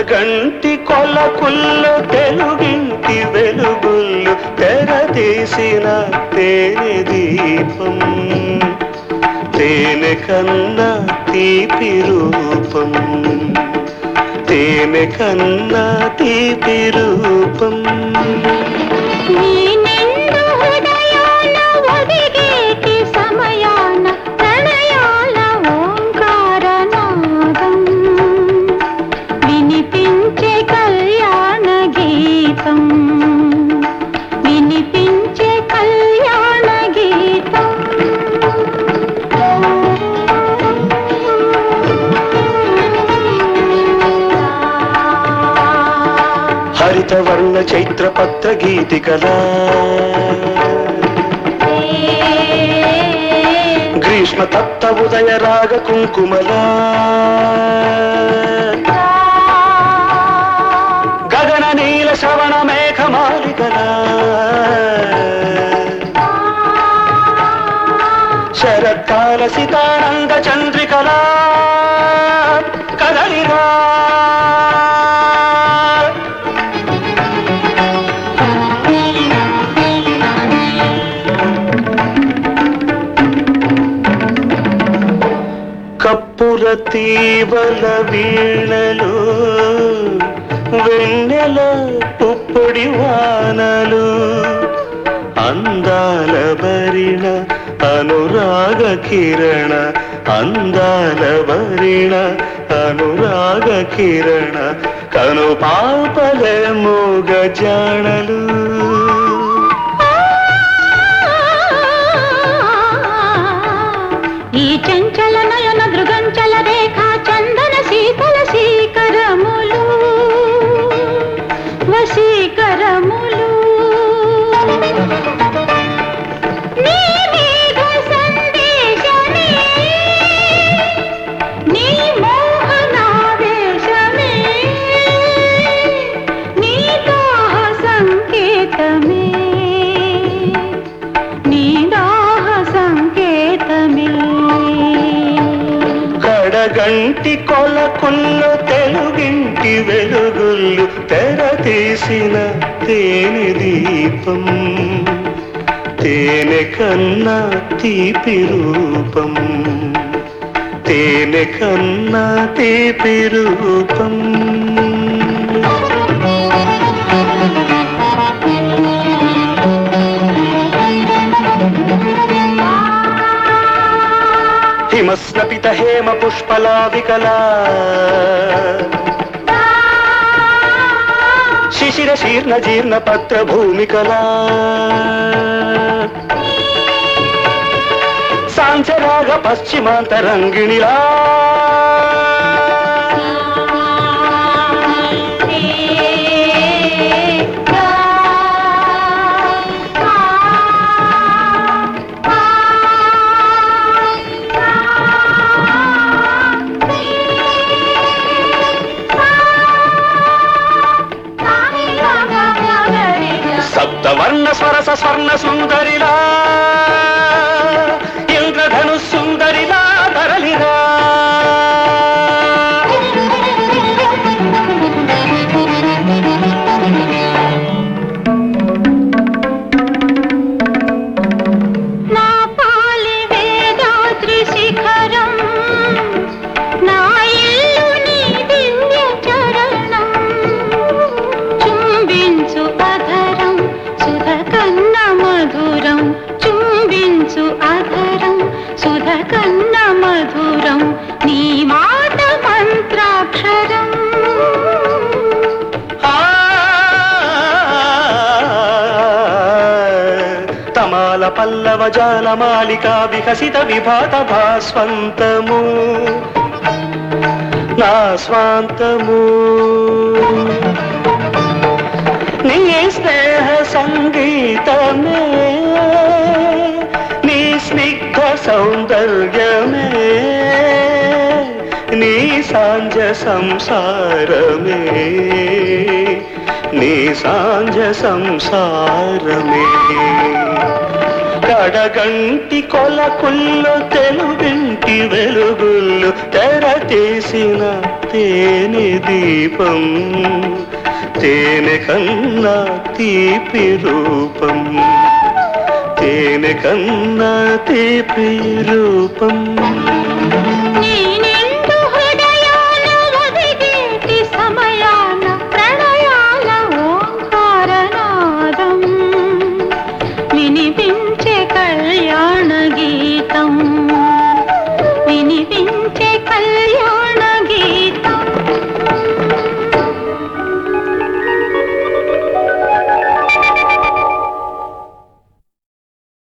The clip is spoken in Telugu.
కడగంటి కొలకుల్లో తెలుగింటి వెలుగుళ్ళు తెరదీసిన తేనె దీపం, తేనె కన్నా తీపి రూపం, తేనె కన్నా తీపి రూపం. హరితవర్ణ చైత్రపత్ర గీతికలా, గ్రీష్మ తప్త ఉదయ రాగ కుంకుమలా, గగన నీల శ్రవణ మేఘమాలికలా, శరత్కాల సితానంద చంద్రికలా కదలిరా. కప్పుల తీవల వీణలు, వెన్నెల పుప్పొడి వానలు, అందాల భరిణ అనురాగ కిరణ, అందాల భరిణ అనురాగ కిరణ, కను పాపల మూగ జాణలు. ఈ చంచల నయన దృగంచల రేఖా చందన శీతల శీకరములు, వశీకరములు, నీ మేఘ సందేశమే, నీ మోహనావేశమే, నీ దాహ సంకేతమే, నీ దాహ సంకేతమే. కడగంటి కొలకుల్లో తెలుగింటి వెలుగుళ్ళు తెరతీసిన తేనె దీపం, తేనె కన్నా తీపి రూపం, తేనె కన్నా తీపి రూపం. హిమస్నపిత హేమ పుష్పలావికలా, శిశిర శీర్ణ జీర్ణ పత్ర భూమికలా, సాంచరాగ పశ్చిమాంతరంగిణిలా, సప్తవర్ణ స్వరస స్వర్ణ సుందరిలా, ఇంద్రధను సుందరిలా తరలిరా. నా పాలి వేదాద్రి శిఖరం, నా ఇల్లు నీ దివ్య చరణం, చుంబించు అధరం సుధ కన్న మధురం, చుంబించు అధరం సుధ కన్న మధురం, నీ మాట మంత్రాక్షరం. తమాల పల్లవ జాలమాలికా వికసిత విభాత భాస్వంతము, నా స్వాంతము, నీ స్నేహ సంగీతమే, నీ స్నిగ్ధ సౌందర్యమే, నీ సాంజ సంసారమే, నీ సాంజ సంసారమే. కడగంటి కొలకుల్లో తెలుగింటి వెలుగుళ్ళు తెర తీసిన తేనె దీపం తేనె కన్నా తీపి రూపం తేనె కన్నా తీపి రూపం